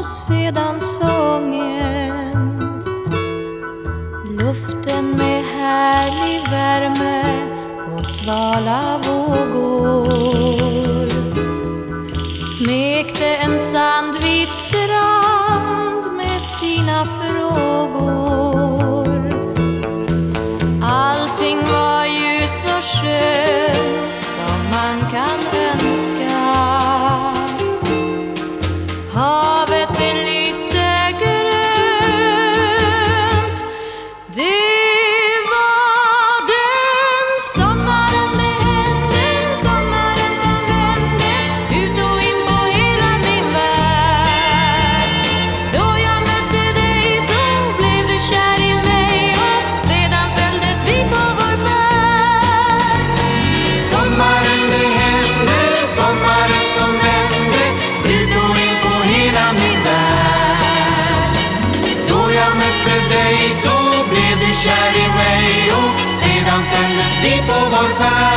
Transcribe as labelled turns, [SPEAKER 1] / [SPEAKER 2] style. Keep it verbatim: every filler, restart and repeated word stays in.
[SPEAKER 1] och sedan sången. Luften med härlig värme och svala vågor smekte en sandvit strand med sina frågor. Allting var ju så skönt som man kan önska. Havet det lyste grönt. Det var den sommaren det hände, sommaren som vände ut och in på hela min värld. Då jag mötte dig så blev du kär i mig och sedan följdes vi på vår färd.
[SPEAKER 2] Sommaren det hände, sommaren som vände ut och in på hela min värld. Då jag mötte dig så blev du kär i mig och sedan följdes vi på vår färd.